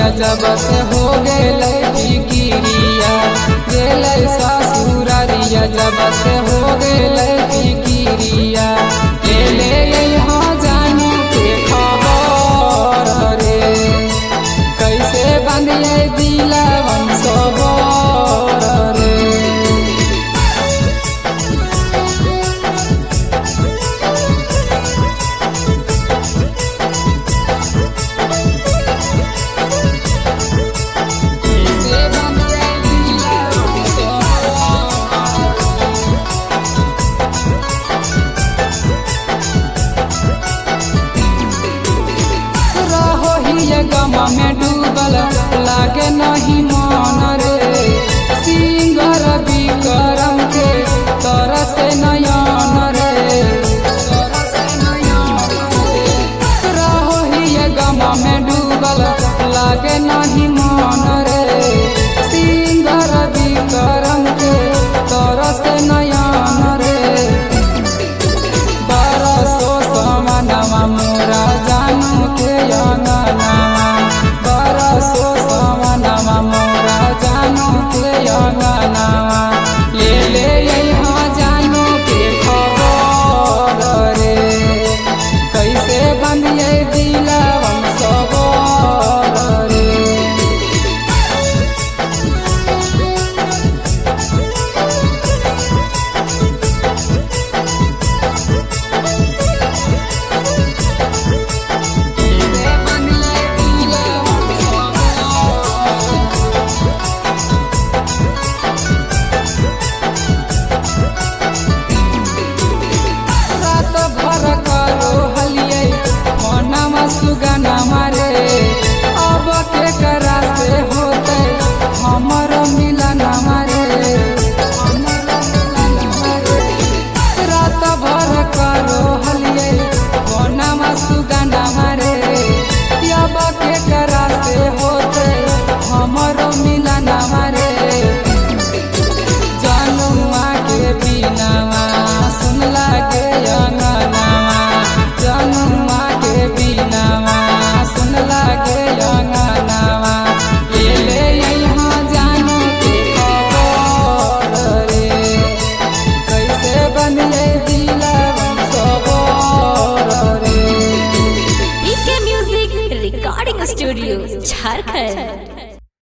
जब से हो गेलै फिकिरिया, गेलै ससुरारिया जब से हो गेलै फिकिरिया। ले ले यहाँ जानू के खबर रे, कैसे बंधिए दिलवन सबर रे। गमा में डूबल लागे नहीं मन रे, सिंगर विक्रम के तरस नयन रे, रहो ही गमा में डूबल लागे नहीं मन रे, सिंगर विक्रम के तरस नयन रे। बरसो समानवा मोरा जानू के अंगना, बरसो समानवा मोरा जानू के अंगना। ले ले यहाँ जानू के खबर रे, कैसे बंधिए दिलवन सबर रे। सुगना मारे अब के करा से होते हमर मिलन मारे, रात भर करो हलिए कोना सुगना मारे, अब के करा से होते हमर मिलन मारे। जनुआ के बिना सुन लागे अंगनावा, जनुआ के बिना सुन लागे अंगनावा। ले ले यहाँ जानू के खबर रे, कैसे बंधिए दिलवन सबर रे। PK music recording studio Jharkhand.